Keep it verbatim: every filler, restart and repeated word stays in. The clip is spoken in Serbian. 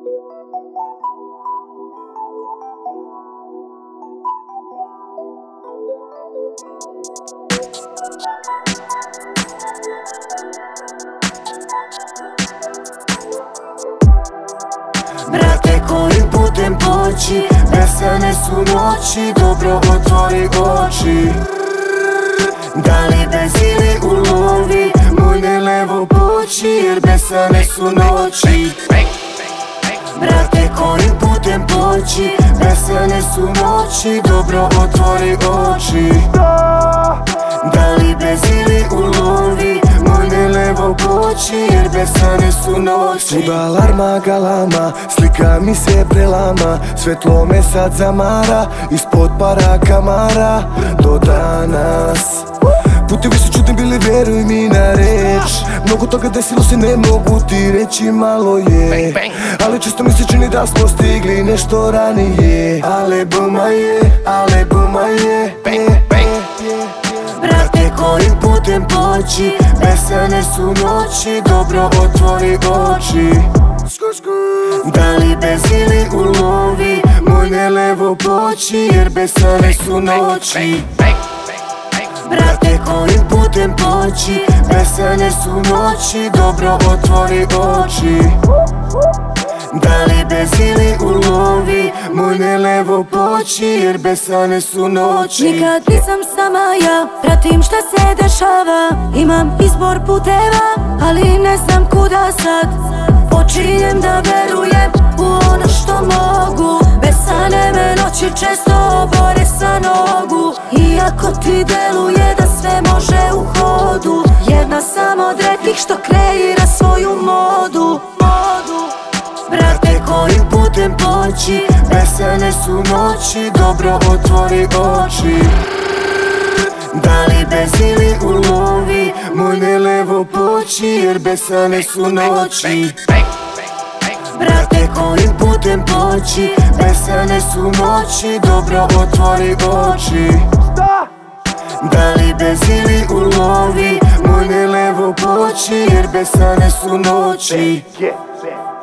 Brate, kojim putem poći, besane su noći, dobro otvori oči. Da li bez ili ulovi, moj ne levo poći, jer besane su noći. Brate, kojim putem poći, besane su noći, dobro otvori oči. Da li bez ili ulovi, moj ne levo poći, jer besane su noći. Svuda alarma, galama, slika mi se prelama, svetlo me sad zamara, ispod para kamara do danas. Putevi su čudni bili, vjeruj mi na reč, mnogo toga desilo se, ne mogu ti reći, malo je, ali čisto mi se čini da smo stigli nešto ranije. Ale buma je, ale buma je, je. Brate, kojim putem poći, besane su noći, dobro otvori oči. Da li bez ili ulovi, moj ne levo poći, jer besane su noći. Brate, kojim putem poći, besane su noći, dobro otvori oči. Da li bez ili ulovi, moj ne levo poći, jer besane su noći. Nikad nisam sama ja, pratim šta se dešava, imam izbor puteva, ali ne znam kuda sad. Počinjem da verujem u ono što mogu, besane me noći često obore sa nogu. Iako ti deluje da sve može u hodu, jedna sam od retkih što kreira svoju modu. Brate, kojim putem poći, besane su noći, dobro otvori oči. Da li bez ili ulovi, moj ne levo poći, jer besane su noći. Brate, kojim putem poći, besane su noći, dobro otvori oči. Da li bez ili ulovi, moj ne levo poći, jer besane su noći.